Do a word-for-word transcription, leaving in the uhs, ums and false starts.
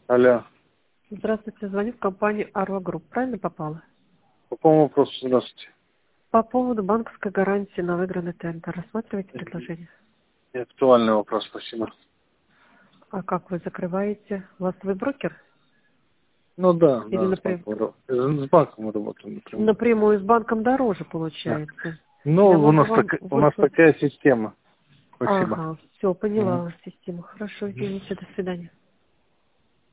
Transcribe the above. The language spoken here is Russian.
Алло. Здравствуйте, звоню в компанию Arva Group. Правильно попала? По какому вопросу? Здравствуйте. По поводу банковской гарантии на выигранный тендер. Рассматриваете предложение? Не актуальный вопрос, спасибо. А как вы закрываете? У вас свой брокер? Ну да, Или да, с напрямую? банком, ра- с банком мы работаем напрямую. Напрямую с банком дороже Да. получается. Ну, Я у могу нас, вам так, у нас выслать. такая система. Спасибо. Ага, все, поняла Мгм. вас систему. Хорошо, извините, до свидания.